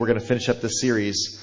We're going to finish up this series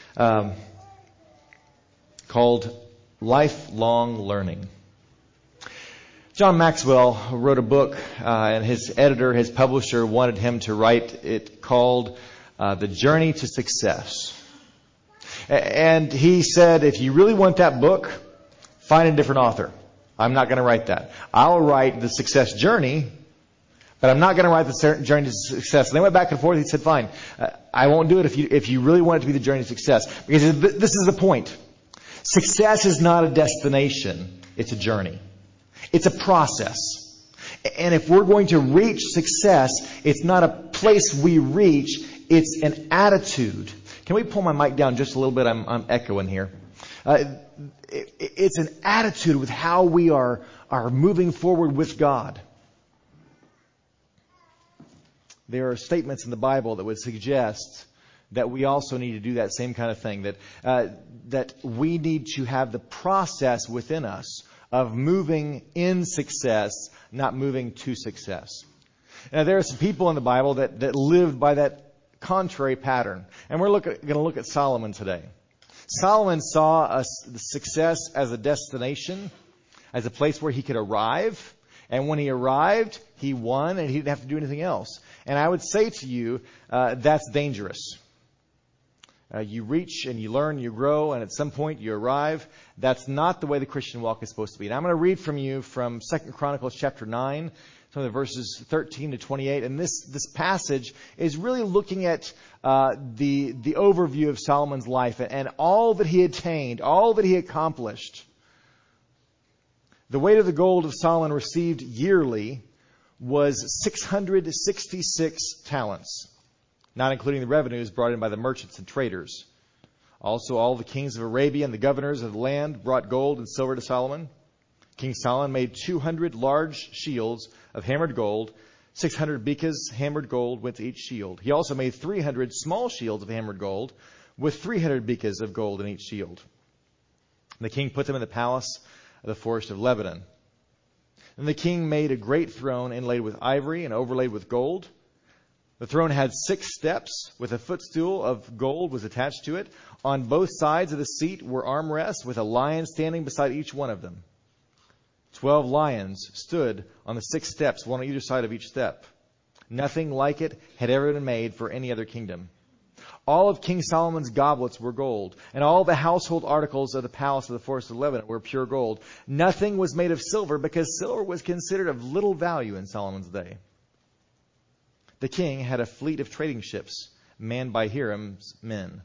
called Lifelong Learning. John Maxwell wrote a book, and his editor, his publisher, wanted him to write it called The Journey to Success. And he said, if you really want that book, find a different author. I'm not going to write that. I'll write The Success Journey, but I'm not going to write The Journey to Success. And they went back and forth. He said, fine, I won't do it if you really want it to be the journey to success. Because this is the point. Success is not a destination. It's a journey. It's a process. And if we're going to reach success, it's not a place we reach. It's an attitude. Can we pull my mic down just a little bit? I'm echoing here. It's an attitude with how we are moving forward with God. There are statements in the Bible that would suggest that we also need to do that same kind of thing. That we need to have the process within us of moving in success, not moving to success. Now, there are some people in the Bible that lived by that contrary pattern. And we're going to look at Solomon today. Solomon saw success as a destination, as a place where he could arrive. And when he arrived, he won and he didn't have to do anything else. And I would say to you, that's dangerous. You reach and you learn, you grow, and at some point you arrive. That's not the way the Christian walk is supposed to be. And I'm going to read from you from 2 Chronicles chapter 9, some of the verses 13 to 28. And this passage is really looking at the overview of Solomon's life and all that he attained, all that he accomplished. The weight of the gold of Solomon received yearly was 666 talents, not including the revenues brought in by the merchants and traders. Also, all the kings of Arabia and the governors of the land brought gold and silver to Solomon. King Solomon made 200 large shields of hammered gold. 600 bekas hammered gold went to each shield. He also made 300 small shields of hammered gold with 300 bekas of gold in each shield. And the king put them in the palace of the forest of Lebanon. And the king made a great throne inlaid with ivory and overlaid with gold. The throne had 6 steps, with a footstool of gold was attached to it. On both sides of the seat were armrests, with a lion standing beside each one of them. 12 lions stood on the 6 steps, one on either side of each step. Nothing like it had ever been made for any other kingdom. All of King Solomon's goblets were gold, and all the household articles of the palace of the forest of Lebanon were pure gold. Nothing was made of silver, because silver was considered of little value in Solomon's day. The king had a fleet of trading ships manned by Hiram's men.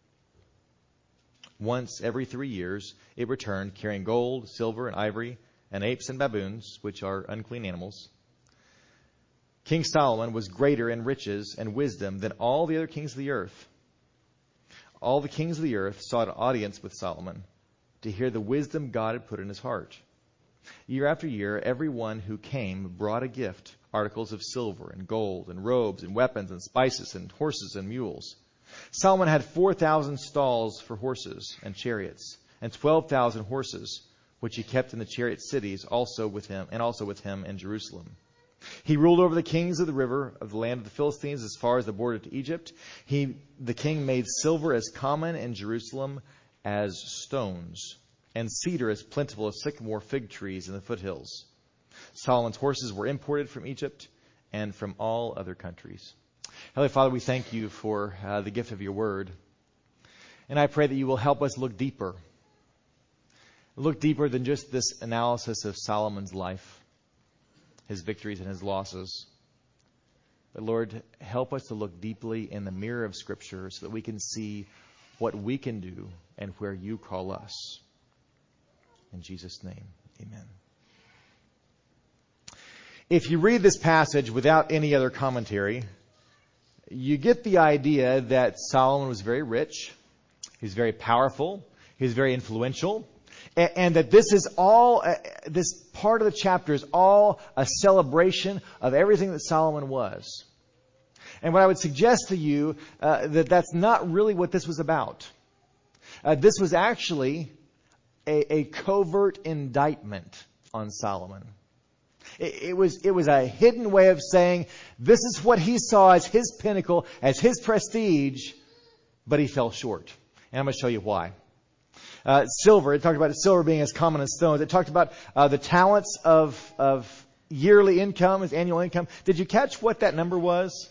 Once every 3 years, it returned carrying gold, silver, and ivory, and apes and baboons, which are unclean animals. King Solomon was greater in riches and wisdom than all the other kings of the earth. All the kings of the earth sought an audience with Solomon to hear the wisdom God had put in his heart. Year after year, everyone who came brought a gift, articles of silver and gold and robes and weapons and spices and horses and mules. Solomon had 4,000 stalls for horses and chariots and 12,000 horses, which he kept in the chariot cities, also with him in Jerusalem. He ruled over the kings of the river of the land of the Philistines as far as the border to Egypt. The king made silver as common in Jerusalem as stones, and cedar as plentiful as sycamore fig trees in the foothills. Solomon's horses were imported from Egypt and from all other countries. Heavenly Father, we thank you for the gift of your word. And I pray that you will help us look deeper. Look deeper than just this analysis of Solomon's life, his victories and his losses. But Lord, help us to look deeply in the mirror of Scripture so that we can see what we can do and where you call us. In Jesus' name, amen. If you read this passage without any other commentary, you get the idea that Solomon was very rich, he's very powerful, he's very influential, and that this is all, this part of the chapter is all a celebration of everything that Solomon was. And what I would suggest to you, that's not really what this was about. This was actually a covert indictment on Solomon. It was a hidden way of saying this is what he saw as his pinnacle, as his prestige, but he fell short. And I'm going to show you why. Silver, it talked about silver being as common as stones. It talked about the talents of yearly income, his annual income. Did you catch what that number was?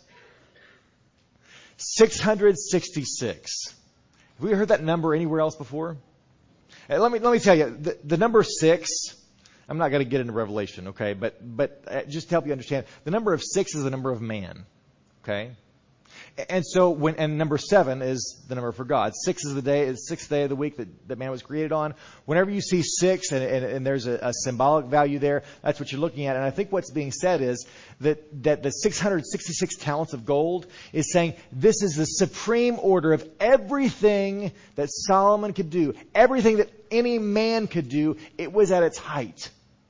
666. Have we heard that number anywhere else before? Let me tell you, the number 6, I'm not going to get into Revelation, okay? But just to help you understand, the number of 6 is the number of man, okay? And so and number 7 is the number for God. 6 is the sixth day of the week that man was created on. Whenever you see 6 and there's a symbolic value there, that's what you're looking at. And I think what's being said is that the 666 talents of gold is saying this is the supreme order of everything that Solomon could do. Everything that any man could do, it was at its height.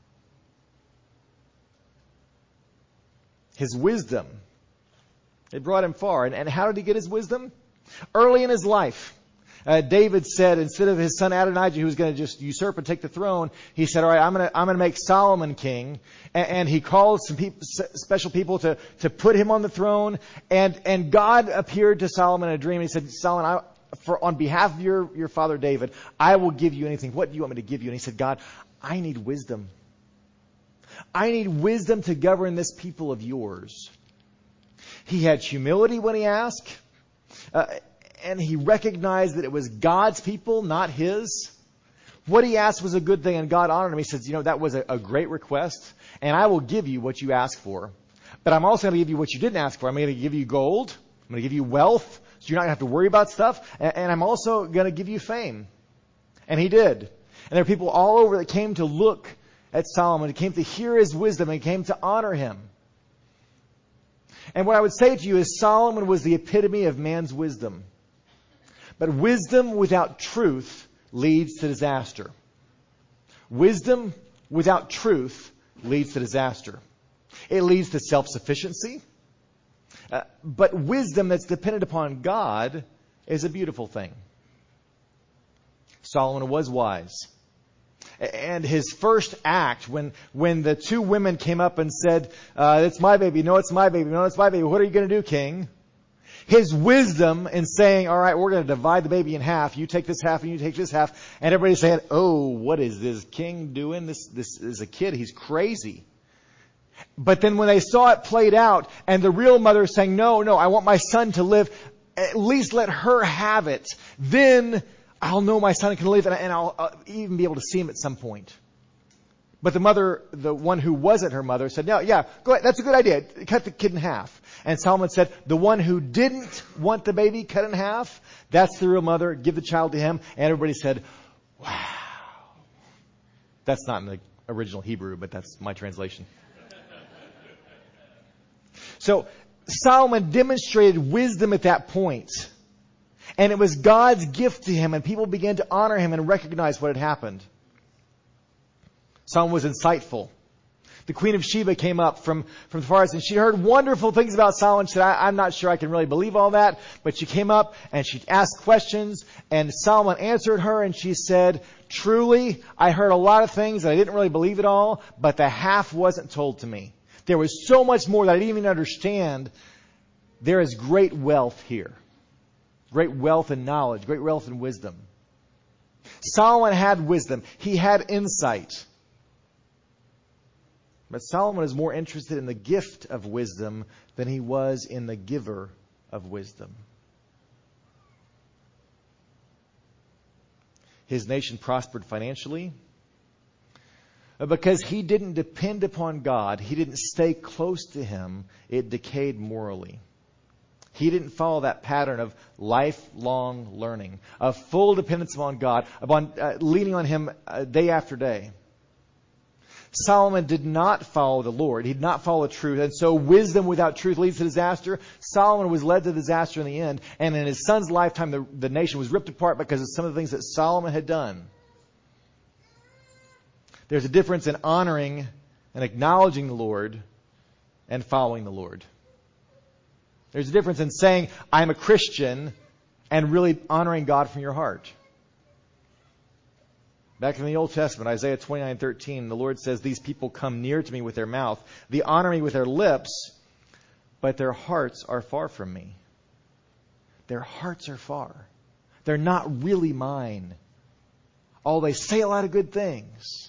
His wisdom, it brought him far. And how did he get his wisdom? Early in his life, David said, instead of his son Adonijah, who was going to just usurp and take the throne, he said, all right, I'm going to make Solomon king. And he called some special people to put him on the throne. And God appeared to Solomon in a dream. And he said, Solomon, on behalf of your father David, I will give you anything. What do you want me to give you? And he said, God, I need wisdom. I need wisdom to govern this people of yours. He had humility when he asked, and he recognized that it was God's people, not his. What he asked was a good thing, and God honored him. He says, that was a great request, and I will give you what you asked for. But I'm also going to give you what you didn't ask for. I'm going to give you gold. I'm going to give you wealth, so you're not going to have to worry about stuff. And I'm also going to give you fame. And he did. And there are people all over that came to look at Solomon, that came to hear his wisdom, and came to honor him. And what I would say to you is Solomon was the epitome of man's wisdom. But wisdom without truth leads to disaster. Wisdom without truth leads to disaster. It leads to self-sufficiency. But wisdom that's dependent upon God is a beautiful thing. Solomon was wise. And his first act, when the two women came up and said, it's my baby, no, it's my baby, no, it's my baby, what are you going to do, king? His wisdom in saying, all right, we're going to divide the baby in half. You take this half and you take this half. And everybody's saying, oh, what is this king doing? This is a kid. He's crazy. But then when they saw it played out and the real mother saying, no, I want my son to live, at least let her have it. Then I'll know my son can live, and I'll even be able to see him at some point. But the mother, the one who wasn't her mother, said, no, yeah, go ahead. That's a good idea. Cut the kid in half. And Solomon said, the one who didn't want the baby cut in half, that's the real mother. Give the child to him. And everybody said, wow. That's not in the original Hebrew, but that's my translation. So Solomon demonstrated wisdom at that point. And it was God's gift to him, and people began to honor him and recognize what had happened. Solomon was insightful. The Queen of Sheba came up from the forest, and she heard wonderful things about Solomon. She said, I'm not sure I can really believe all that. But she came up, and she asked questions, and Solomon answered her, and she said, truly, I heard a lot of things, and I didn't really believe it all, but the half wasn't told to me. There was so much more that I didn't even understand. There is great wealth here. Great wealth and knowledge, great wealth and wisdom. Solomon had wisdom. He had insight. But Solomon is more interested in the gift of wisdom than he was in the giver of wisdom. His nation prospered financially because he didn't depend upon God. He didn't stay close to him. It decayed morally. He didn't follow that pattern of lifelong learning, of full dependence upon God, upon leaning on him day after day. Solomon did not follow the Lord. He did not follow the truth. And so wisdom without truth leads to disaster. Solomon was led to disaster in the end. And in his son's lifetime, the nation was ripped apart because of some of the things that Solomon had done. There's a difference in honoring and acknowledging the Lord and following the Lord. There's a difference in saying, I'm a Christian, and really honoring God from your heart. Back in the Old Testament, Isaiah 29:13, the Lord says, these people come near to me with their mouth. They honor me with their lips, but their hearts are far from me. their hearts are far. They're not really mine. Although they say a lot of good things.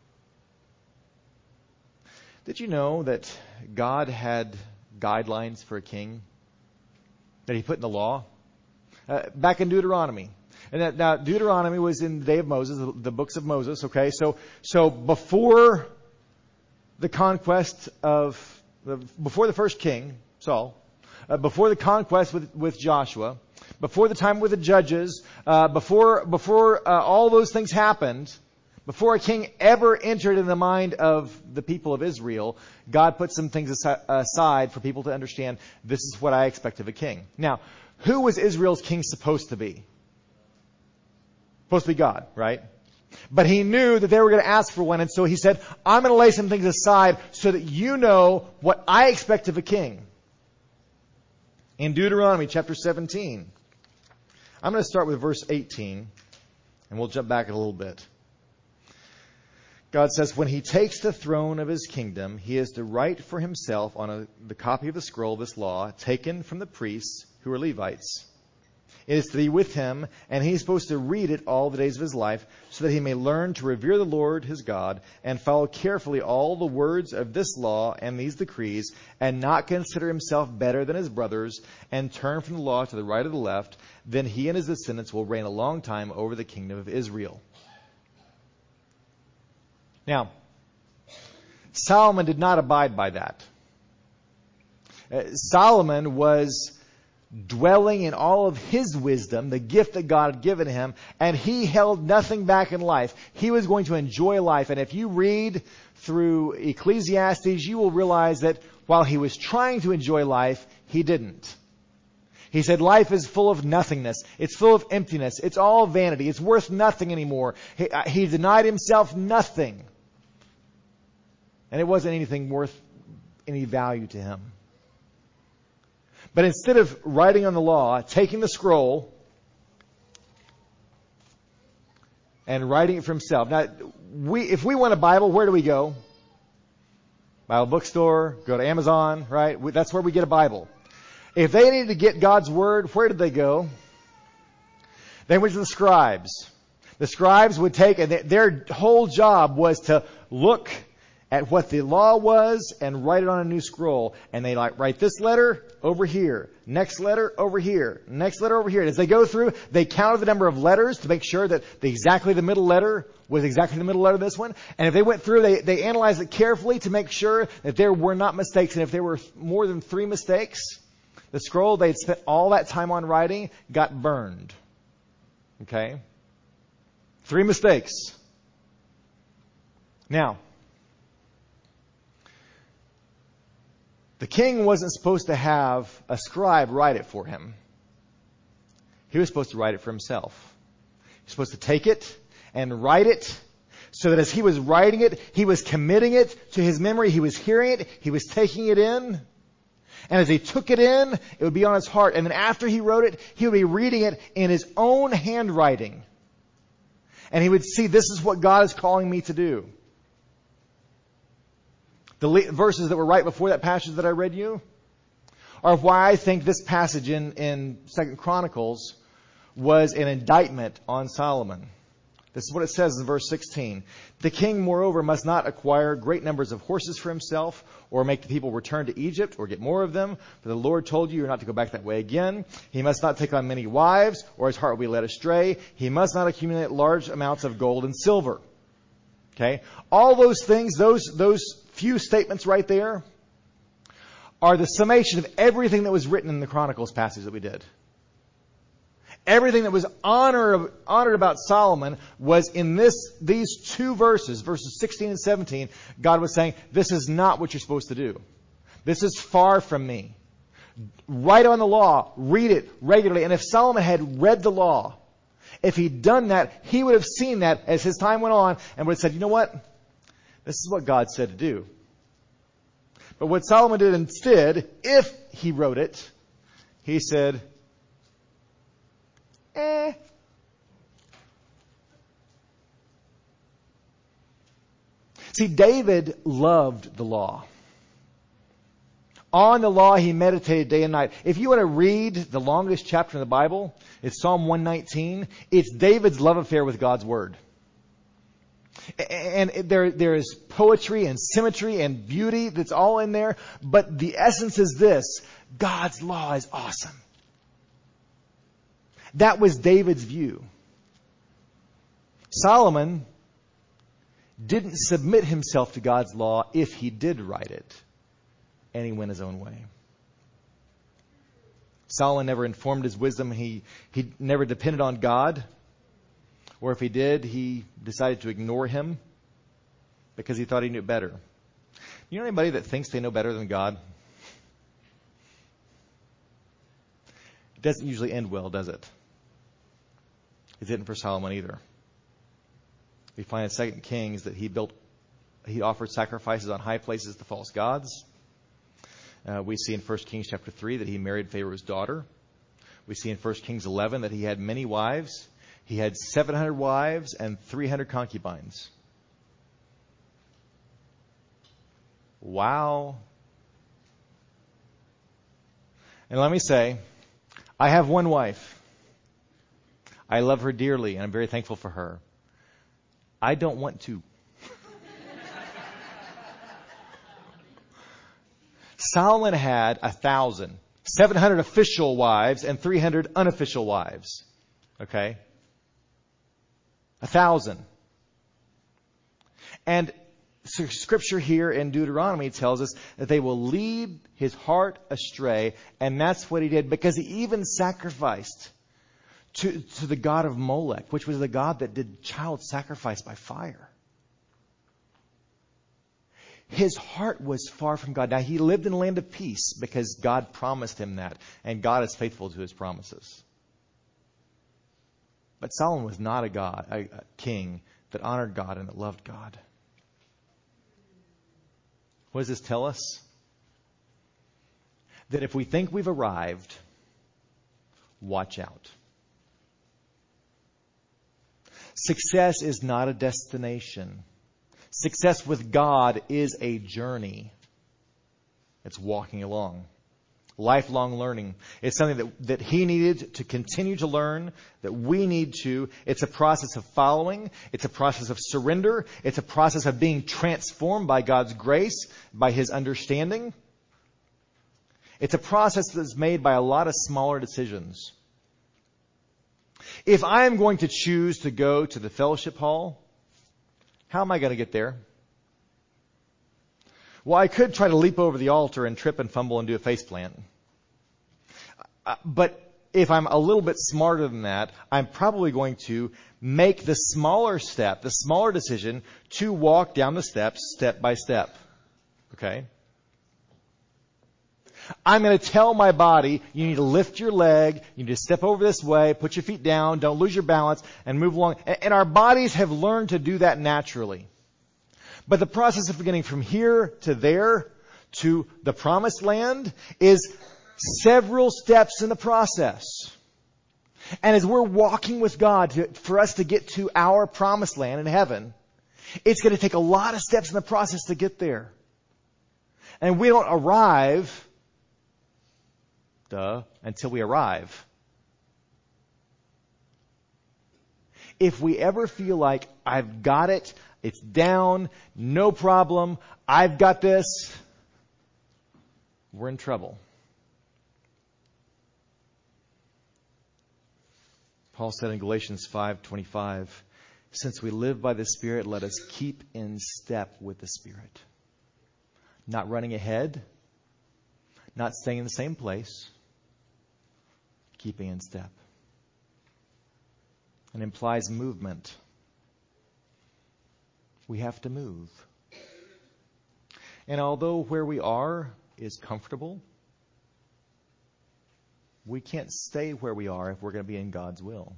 Did you know that God had guidelines for a king that he put in the law? Back in Deuteronomy. And now Deuteronomy was in the day of Moses, the books of Moses, okay? So before the conquest before the first king, Saul, before the conquest with Joshua, before the time with the judges, before all those things happened, before a king ever entered in the mind of the people of Israel, God put some things aside for people to understand, this is what I expect of a king. Now, who was Israel's king supposed to be? Supposed to be God, right? But he knew that they were going to ask for one, and so he said, I'm going to lay some things aside so that you know what I expect of a king. In Deuteronomy chapter 17, I'm going to start with verse 18, and we'll jump back a little bit. God says, when he takes the throne of his kingdom, he is to write for himself on the copy of the scroll this law, taken from the priests who are Levites. It is to be with him, and he's supposed to read it all the days of his life, so that he may learn to revere the Lord his God, and follow carefully all the words of this law and these decrees, and not consider himself better than his brothers, and turn from the law to the right or the left. Then he and his descendants will reign a long time over the kingdom of Israel. Now, Solomon did not abide by that. Solomon was dwelling in all of his wisdom, the gift that God had given him, and he held nothing back in life. He was going to enjoy life. And if you read through Ecclesiastes, you will realize that while he was trying to enjoy life, he didn't. He said life is full of nothingness. It's full of emptiness. It's all vanity. It's worth nothing anymore. He denied himself nothing. And it wasn't anything worth any value to him. But instead of writing on the law, taking the scroll and writing it for himself. Now, if we want a Bible, where do we go? Bible bookstore, go to Amazon, right? That's where we get a Bible. If they needed to get God's Word, where did they go? They went to the scribes. The scribes would take, and their whole job was to look at what the law was and write it on a new scroll. And they write this letter over here, next letter over here, next letter over here. And as they go through, they counted the number of letters to make sure that exactly the middle letter was exactly the middle letter of this one. And if they went through, they analyzed it carefully to make sure that there were not mistakes. And if there were more than 3 mistakes, the scroll they'd spent all that time on writing got burned. Okay? 3 mistakes. Now, the king wasn't supposed to have a scribe write it for him. He was supposed to write it for himself. He was supposed to take it and write it so that as he was writing it, he was committing it to his memory. He was hearing it. He was taking it in. And as he took it in, it would be on his heart. And then after he wrote it, he would be reading it in his own handwriting. And he would see, this is what God is calling me to do. The verses that were right before that passage that I read you are why I think this passage in 2 Chronicles was an indictment on Solomon. This is what it says in verse 16. The king, moreover, must not acquire great numbers of horses for himself, or make the people return to Egypt, or get more of them. For the Lord told you, you're not to go back that way again. He must not take on many wives, or his heart will be led astray. He must not accumulate large amounts of gold and silver. Okay? All those things, those few statements right there are the summation of everything that was written in the Chronicles passage that we did. Everything that was honored about Solomon was in these 2 verses, verses 16 and 17. God was saying, this is not what you're supposed to do. This is far from me. Write on the law. Read it regularly. And if Solomon had read the law, if he'd done that, he would have seen that as his time went on and would have said, you know what? This is what God said to do. But what Solomon did instead, if he wrote it, he said, See, David loved the law. On the law he meditated day and night. If you want to read the longest chapter in the Bible, it's Psalm 119. It's David's love affair with God's Word. And there is poetry and symmetry and beauty that's all in there. But the essence is this: God's law is awesome. That was David's view. Solomon didn't submit himself to God's law if he did write it, and he went his own way. Solomon never informed his wisdom. He never depended on God. Or if he did, he decided to ignore him because he thought he knew better. You know anybody that thinks they know better than God? It doesn't usually end well, does it? It didn't for Solomon either. We find in 2 Kings that he offered sacrifices on high places to false gods. We see in 1 Kings chapter 3 that he married Pharaoh's daughter. We see in 1 Kings 11 that he had many wives. He had 700 wives and 300 concubines. Wow. And let me say, I have one wife. I love her dearly, and I'm very thankful for her. I don't want to. Solomon had 1,000, 700 official wives and 300 unofficial wives. Okay? 1,000. And Scripture here in Deuteronomy tells us that they will lead his heart astray, and that's what he did, because he even sacrificed to the god of Molech, which was the god that did child sacrifice by fire. His heart was far from God. Now, he lived in a land of peace because God promised him that, and God is faithful to his promises. But Solomon was not a king that honored God and that loved God. What does this tell us? That if we think we've arrived, watch out. Success is not a destination. Success with God is a journey. It's walking along. Lifelong learning. It's something that he needed to continue to learn, that we need to. It's a process of following. It's a process of surrender. It's a process of being transformed by God's grace, by his understanding. It's a process that's made by a lot of smaller decisions. If I am going to choose to go to the fellowship hall, how am I going to get there? Well, I could try to leap over the altar and trip and fumble and do a faceplant. But if I'm a little bit smarter than that, I'm probably going to make the smaller step, the smaller decision, to walk down the steps step by step. Okay? I'm going to tell my body, you need to lift your leg, you need to step over this way, put your feet down, don't lose your balance, and move along. And our bodies have learned to do that naturally. But the process of getting from here to there to the promised land is several steps in the process. And as we're walking with God for us to get to our promised land in heaven, it's going to take a lot of steps in the process to get there. And we don't arrive until we arrive. If we ever feel like I've got it, it's down, no problem, I've got this, we're in trouble. Paul said in Galatians 5:25, since we live by the Spirit, let us keep in step with the Spirit. Not running ahead, not staying in the same place, keeping in step. It implies movement. We have to move. And although where we are is comfortable, we can't stay where we are if we're going to be in God's will.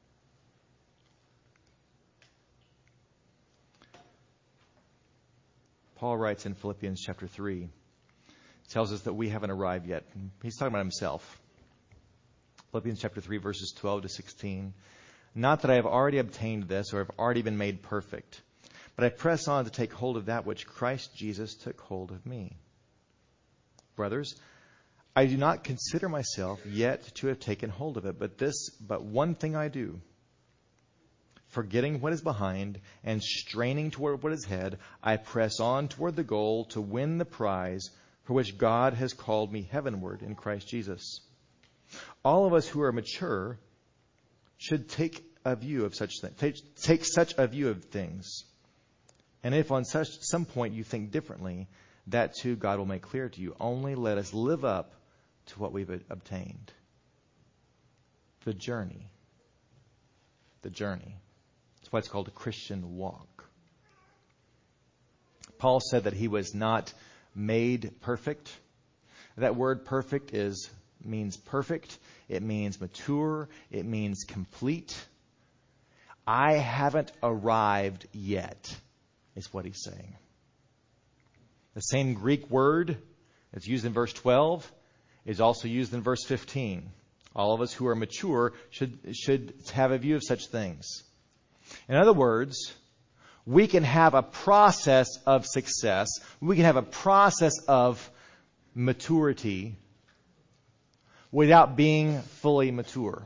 Paul writes in Philippians chapter 3, tells us that we haven't arrived yet. He's talking about himself. Philippians chapter 3, verses 12 to 16. Not that I have already obtained this or have already been made perfect, but I press on to take hold of that which Christ Jesus took hold of me. brothers, I do not consider myself yet to have taken hold of it, but one thing I do, forgetting what is behind and straining toward what is ahead, I press on toward the goal to win the prize for which God has called me heavenward in Christ Jesus. All of us who are mature should take a view of such things. Take such a view of things. And if on some point you think differently, that too God will make clear to you. Only let us live up to what we've obtained. The journey. The journey. That's why it's called a Christian walk. Paul said that he was not made perfect. That word perfect means perfect. It means mature. It means complete. I haven't arrived yet, is what he's saying. The same Greek word that's used in verse 12 is also used in verse 15. All of us who are mature should have a view of such things. In other words, we can have a process of success. We can have a process of maturity without being fully mature.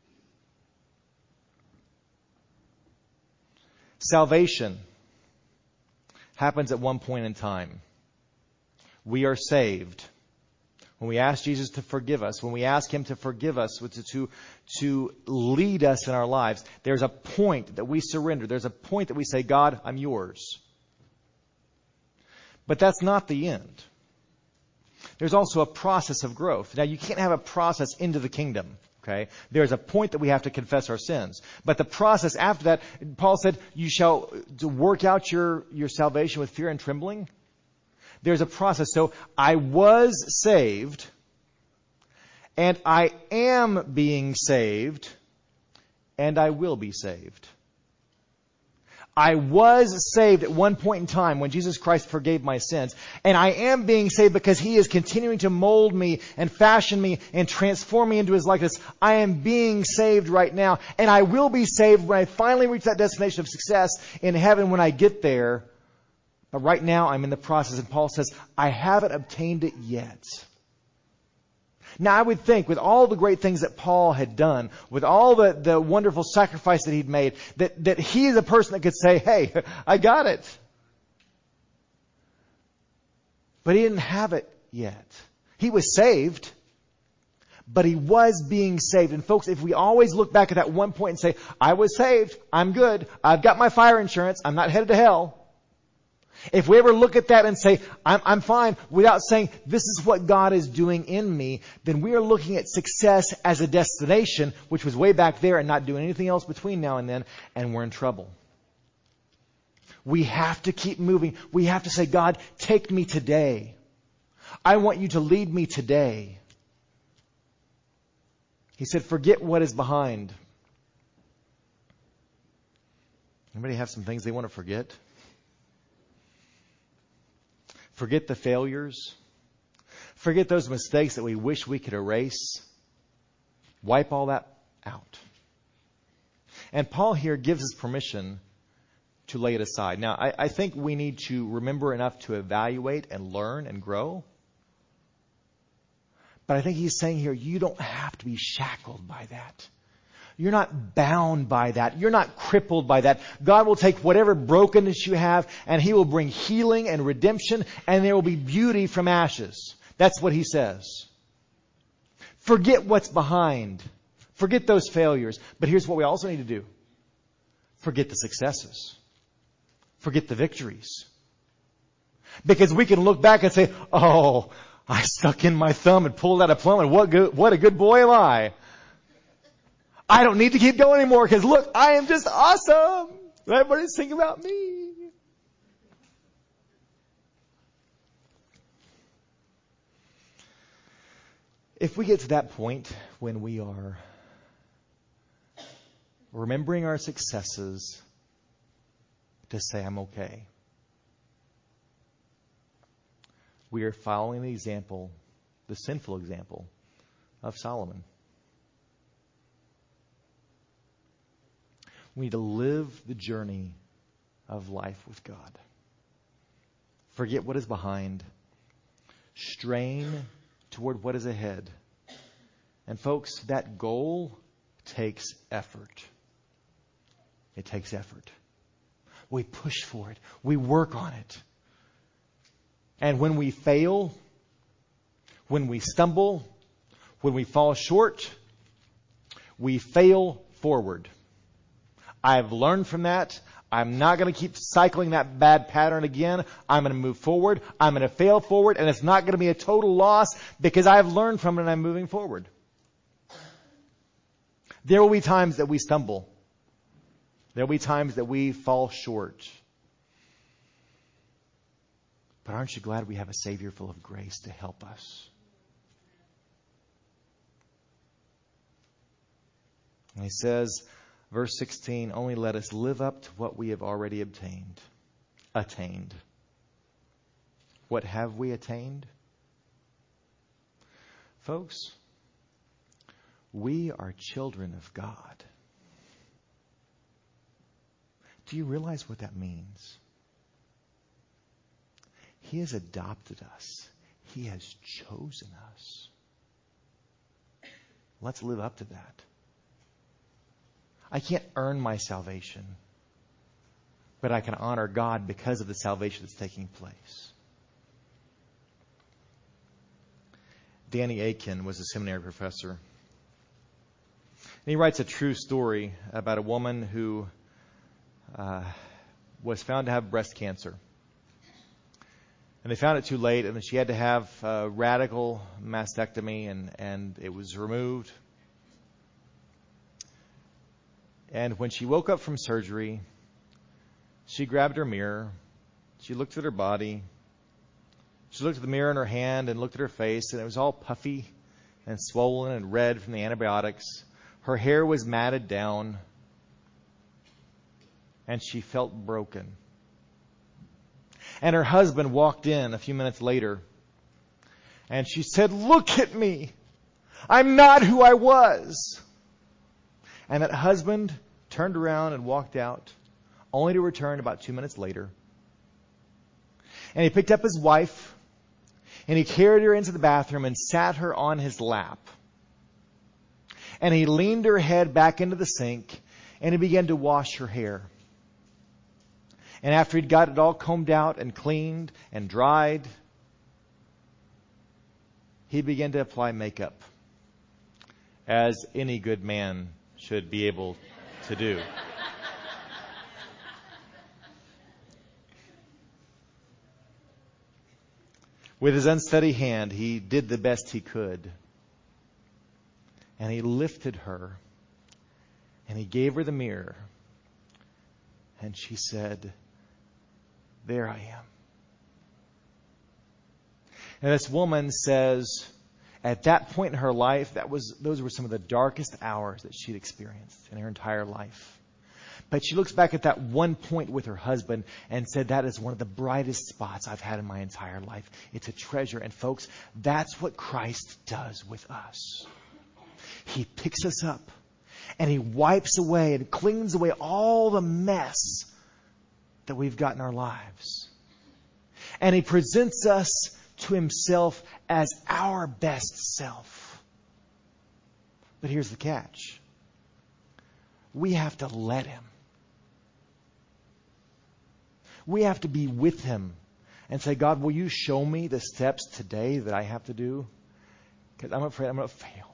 Salvation happens at one point in time. We are saved. When we ask Jesus to forgive us, when we ask Him to forgive us, to lead us in our lives, there's a point that we surrender. There's a point that we say, God, I'm yours. But that's not the end. There's also a process of growth. Now, you can't have a process into the kingdom. Okay? There's a point that we have to confess our sins. But the process after that, Paul said, you shall work out your salvation with fear and trembling. There's a process. So I was saved, and I am being saved, and I will be saved. I was saved at one point in time when Jesus Christ forgave my sins. And I am being saved because He is continuing to mold me and fashion me and transform me into His likeness. I am being saved right now. And I will be saved when I finally reach that destination of success in heaven when I get there. But right now I'm in the process. And Paul says, I haven't obtained it yet. Now, I would think with all the great things that Paul had done, with all the wonderful sacrifice that he'd made, that he is a person that could say, hey, I got it. But he didn't have it yet. He was saved, but he was being saved. And folks, if we always look back at that one point and say, I was saved, I'm good, I've got my fire insurance, I'm not headed to hell. If we ever look at that and say, I'm fine, without saying, this is what God is doing in me, then we are looking at success as a destination, which was way back there and not doing anything else between now and then, and we're in trouble. We have to keep moving. We have to say, God, take me today. I want you to lead me today. He said, forget what is behind. Anybody have some things they want to forget? Forget the failures. Forget those mistakes that we wish we could erase. Wipe all that out. And Paul here gives us permission to lay it aside. Now, I think we need to remember enough to evaluate and learn and grow. But I think he's saying here, you don't have to be shackled by that. You're not bound by that. You're not crippled by that. God will take whatever brokenness you have and He will bring healing and redemption, and there will be beauty from ashes. That's what he says. Forget what's behind. Forget those failures. But here's what we also need to do. Forget the successes. Forget the victories. Because we can look back and say, oh, I stuck in my thumb and pulled out a plum, and what a good boy am I. I don't need to keep going anymore because look, I am just awesome. Everybody's singing about me. If we get to that point when we are remembering our successes to say, I'm okay, we are following the example, the sinful example of Solomon. We need to live the journey of life with God. Forget what is behind. strain toward what is ahead. And folks, that goal takes effort. It takes effort. We push for it. We work on it. And when we fail, when we stumble, when we fall short, we fail forward. I've learned from that. I'm not going to keep cycling that bad pattern again. I'm going to move forward. I'm going to fail forward. And it's not going to be a total loss because I've learned from it and I'm moving forward. There will be times that we stumble. There will be times that we fall short. But aren't you glad we have a Savior full of grace to help us? And he says, verse 16, only let us live up to what we have already attained. What have we attained? Folks, we are children of God. Do you realize what that means? He has adopted us. He has chosen us. Let's live up to that. I can't earn my salvation, but I can honor God because of the salvation that's taking place. Danny Akin was a seminary professor. And he writes a true story about a woman who was found to have breast cancer. And they found it too late, and she had to have a radical mastectomy, and it was removed. And when she woke up from surgery, she grabbed her mirror. She looked at her body. She looked at the mirror in her hand and looked at her face, and it was all puffy and swollen and red from the antibiotics. Her hair was matted down, and she felt broken. And her husband walked in a few minutes later, and she said, "Look at me. I'm not who I was." And that husband turned around and walked out, only to return about 2 minutes later. And he picked up his wife, and he carried her into the bathroom and sat her on his lap. And he leaned her head back into the sink, and he began to wash her hair. And after he'd got it all combed out and cleaned and dried, he began to apply makeup, as any good man should be able to do. With his unsteady hand, he did the best he could. And he lifted her, and he gave her the mirror. And she said, "There I am." And this woman says, at that point in her life, those were some of the darkest hours that she'd experienced in her entire life. But she looks back at that one point with her husband and said, that is one of the brightest spots I've had in my entire life. It's a treasure. And folks, that's what Christ does with us. He picks us up and he wipes away and cleans away all the mess that we've got in our lives. And he presents us to himself as our best self. But here's the catch. We have to let him. We have to be with him and say, God, will you show me the steps today that I have to do? Because I'm afraid I'm going to fail.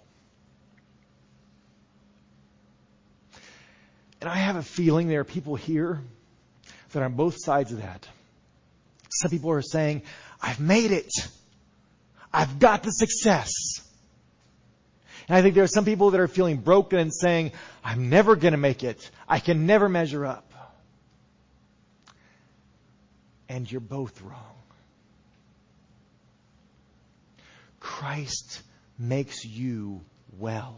And I have a feeling there are people here that are on both sides of that. Some people are saying, I've made it. I've got the success. And I think there are some people that are feeling broken and saying, I'm never going to make it. I can never measure up. And you're both wrong. Christ makes you well.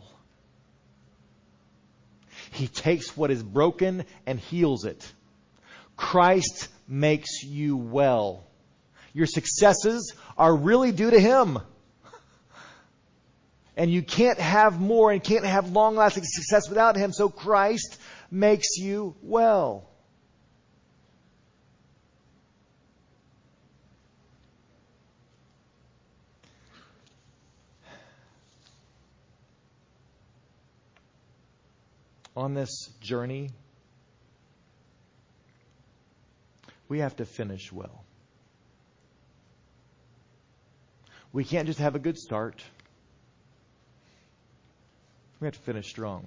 He takes what is broken and heals it. Christ makes you well. Your successes are really due to him. And you can't have more and can't have long-lasting success without him. So Christ makes you well. on this journey, we have to finish well. We can't just have a good start. We have to finish strong.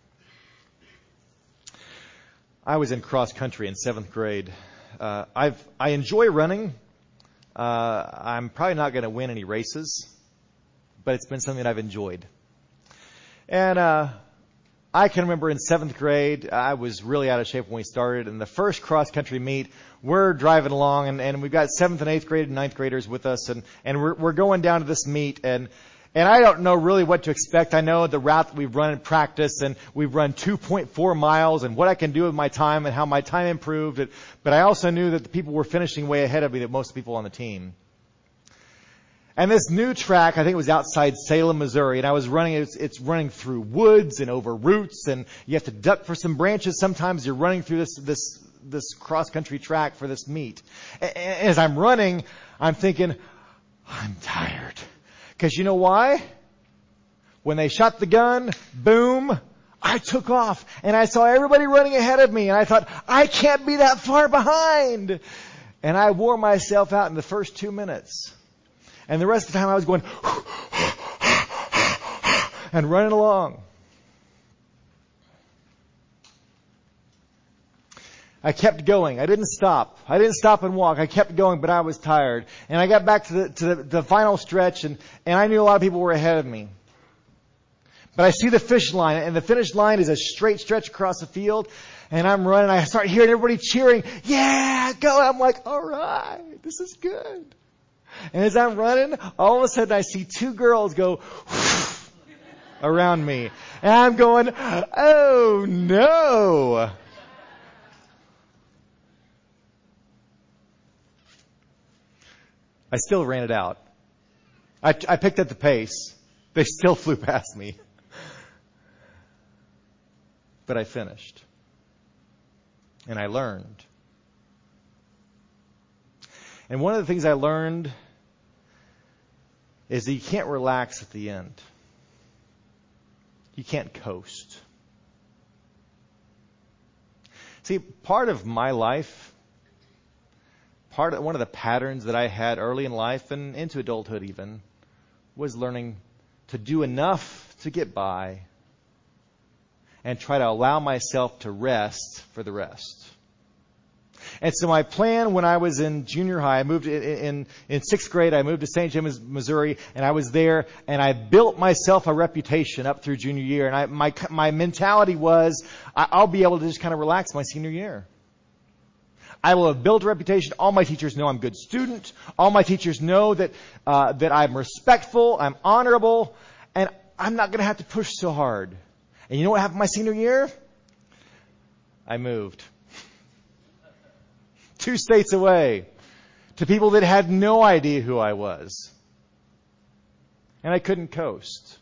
I was in cross country in 7th grade. I enjoy running. I'm probably not going to win any races, but it's been something that I've enjoyed. And I can remember in 7th grade, I was really out of shape when we started. And the first cross country meet, we're driving along, and we've got 7th and 8th grade and 9th graders with us, and we're going down to this meet, and I don't know really what to expect. I know the route that we've run in practice, and we've run 2.4 miles, and what I can do with my time and how my time improved. But I also knew that the people were finishing way ahead of me, that most people on the team. And this new track, I think it was outside Salem, Missouri, and I was running, it's running through woods and over roots, and you have to duck for some branches. Sometimes you're running through this cross-country track for this meet. And as I'm running, I'm thinking, I'm tired. Because you know why? When they shot the gun, boom, I took off. And I saw everybody running ahead of me. And I thought, I can't be that far behind. And I wore myself out in the first 2 minutes. And the rest of the time I was going, and running along. I kept going. I didn't stop. I didn't stop and walk. I kept going, but I was tired. And I got back to the final stretch, and I knew a lot of people were ahead of me. But I see the finish line, and the finish line is a straight stretch across the field, and I'm running. I start hearing everybody cheering, yeah, go. I'm like, all right, this is good. And as I'm running, all of a sudden I see 2 girls go around me. And I'm going, oh no. I still ran it out. I picked up the pace. They still flew past me. But I finished. And I learned. And one of the things I learned is that you can't relax at the end. You can't coast. See, part of my life, one of the patterns that I had early in life and into adulthood even, was learning to do enough to get by and try to allow myself to rest for the rest. And so my plan when I was in junior high, I moved in 6th grade, I moved to St. James, Missouri, and I was there, and I built myself a reputation up through junior year. And my mentality was, I'll be able to just kind of relax my senior year. I will have built a reputation. All my teachers know I'm a good student. All my teachers know that I'm respectful, I'm honorable, and I'm not going to have to push so hard. And you know what happened my senior year? I moved. 2 states away to people that had no idea who I was. And I couldn't coast.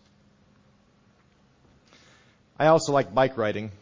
I also like bike riding.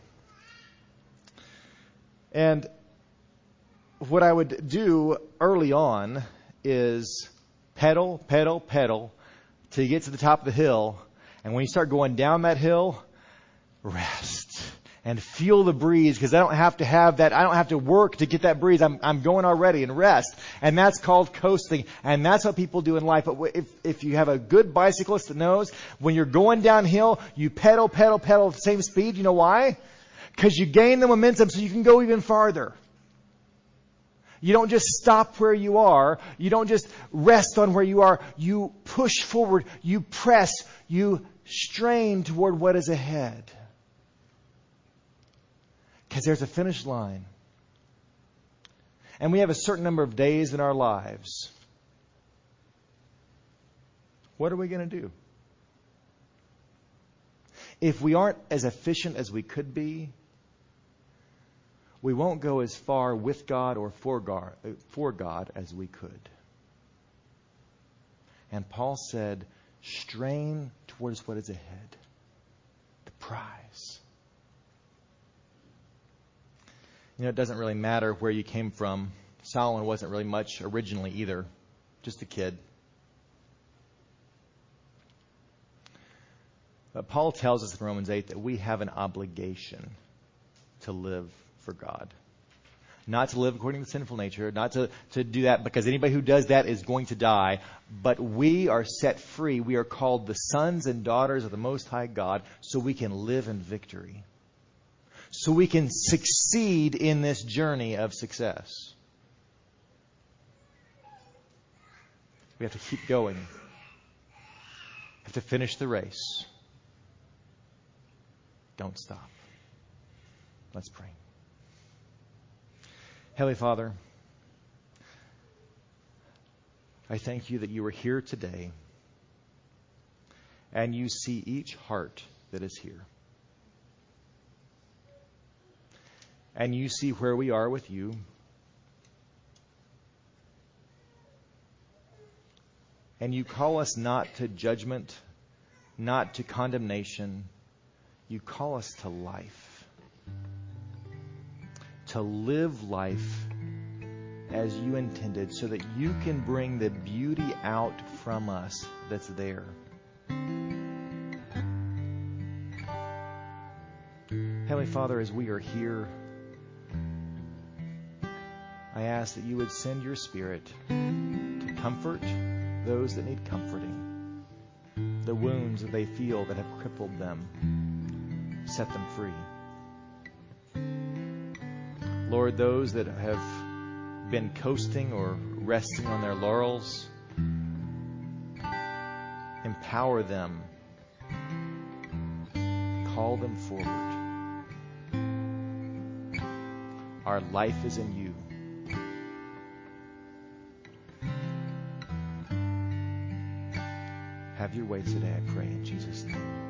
And what I would do early on is pedal, pedal, pedal till you get to the top of the hill. And when you start going down that hill, rest and feel the breeze, because I don't have to have that. I don't have to work to get that breeze. I'm going already, and rest. And that's called coasting. And that's what people do in life. But if you have a good bicyclist that knows, when you're going downhill, you pedal, pedal, pedal at the same speed. You know why? Because you gain the momentum so you can go even farther. You don't just stop where you are. You don't just rest on where you are. You push forward. You press. You strain toward what is ahead. Because there's a finish line. And we have a certain number of days in our lives. What are we going to do? If we aren't as efficient as we could be, we won't go as far with God or for God as we could. And Paul said, strain towards what is ahead. The prize. You know, it doesn't really matter where you came from. Solomon wasn't really much originally either. Just a kid. But Paul tells us in Romans 8 that we have an obligation to live for God. Not to live according to the sinful nature, not to do that because anybody who does that is going to die. But we are set free. We are called the sons and daughters of the Most High God so we can live in victory. So we can succeed in this journey of success. We have to keep going. We have to finish the race. Don't stop. Let's pray. Heavenly Father, I thank you that you are here today and you see each heart that is here. And you see where we are with you. And you call us not to judgment, not to condemnation. You call us to life. To live life as you intended so that you can bring the beauty out from us that's there. Heavenly Father, as we are here, I ask that you would send your Spirit to comfort those that need comforting, the wounds that they feel that have crippled them, set them free. Lord, those that have been coasting or resting on their laurels, empower them, call them forward. Our life is in you. Have your way today, I pray, in Jesus' name.